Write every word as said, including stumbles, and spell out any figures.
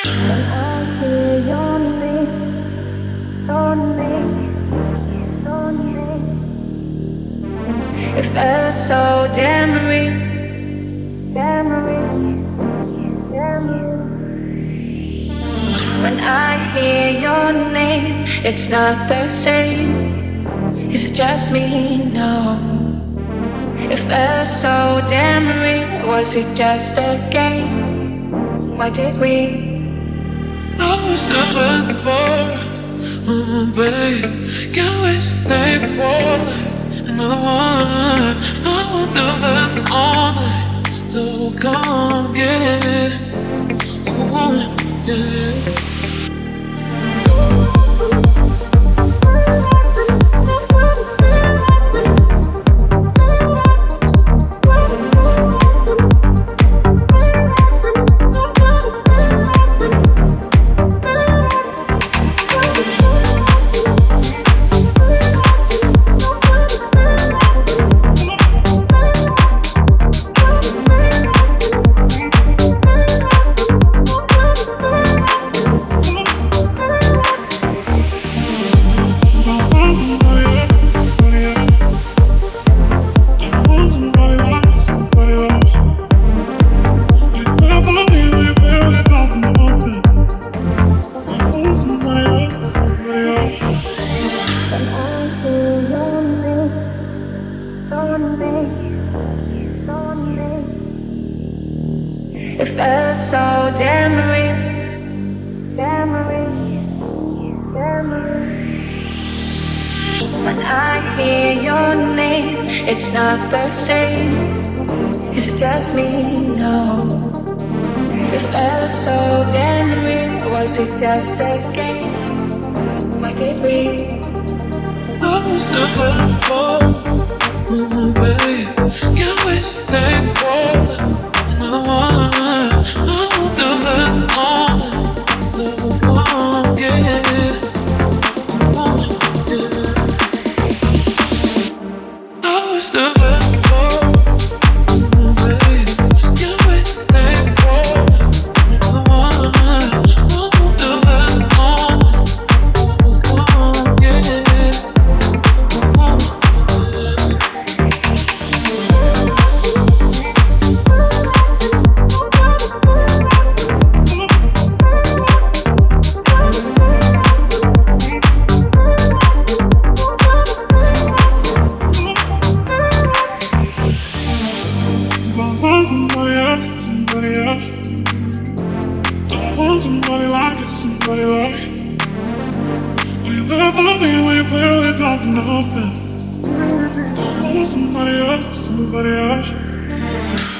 When I hear your name, your name, your name, it felt so damn real, damn real, damn real. When I hear your name, it's not the same. Is it just me? No. It felt so damn real. Was it just a game? Why did we? I was the first first, oh babe, can we stay for another one? I want the best all night, so come get it, ooh, yeah. It felt so damn real, damn real, damn real. When I hear your name, it's not the same. Is it just me? No. It felt so damn real. Was it just a game? Why did we? I was the first one, oh babe, can we stay for another one? I want the best all night, so come get it, ooh, yeah. I was the best one, oh babe, can we stay for another one? I want the best all night, so come get it, ooh, yeah. Somebody else, somebody else. Don't want somebody like it, somebody like it. We live on me, we barely got nothing. Don't want somebody else, somebody else.